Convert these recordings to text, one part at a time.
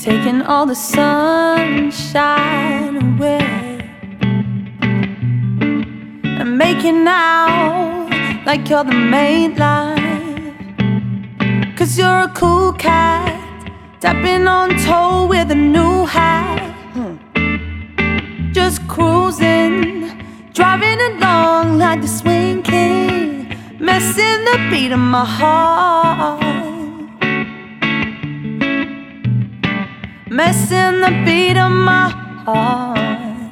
taking all the sunshine away and making out like you're the main line. 'Cause you're a cool cat, tapping on toe with a new hat. Just cruising, driving along like the swing king, messing the beat of my heart, messing the beat of my heart.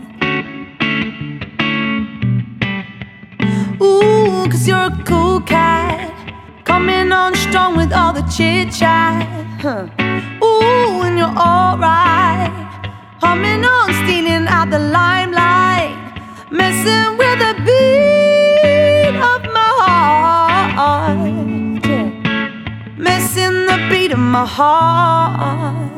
Ooh, 'cause you're a cool cat, coming on strong with all the chit chat. Ooh, and you're alright, humming on, stealing out the limelight, messing with the beat of my heart, yeah. Messing the beat of my heart.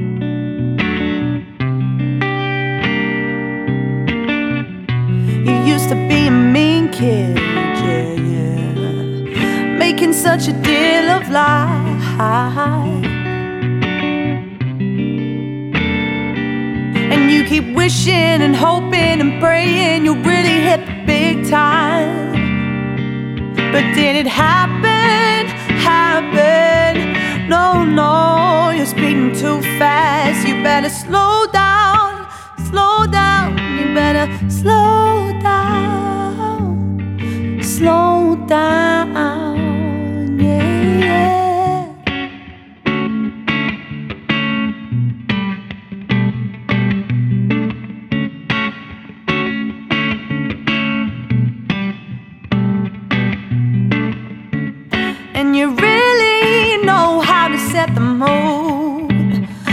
You used to be a mean kid, yeah, yeah, making such a deal of lies. And you keep wishing and hoping and praying you'll really hit the big time. But did it happen? Happen? No, no, you're speeding too fast. You better slow down, slow down. You better slow down, slow down, yeah. And you really know how to set the mood.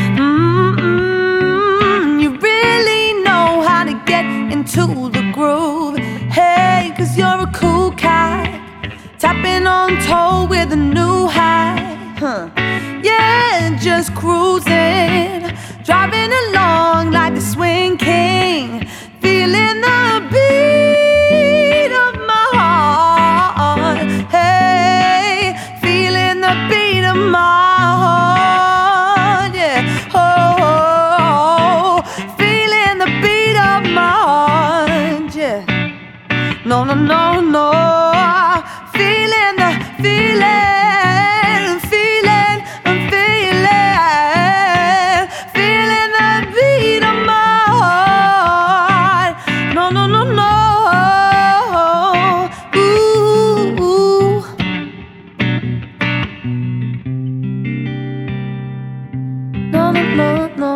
You really know how to get into the groove. Hey, 'cause you're a cool cat, tapping on toe with a new hat. Yeah, just cruising, driving along like the swing king, feeling the beat of my heart. Hey, feeling the beat of my heart, yeah. Oh, feeling the beat of my heart, yeah. No, no, no, no. Feeling the feeling, feeling, feeling, feeling the beat of my heart. No, no, no, no. Ooh, ooh. No, no, no, no.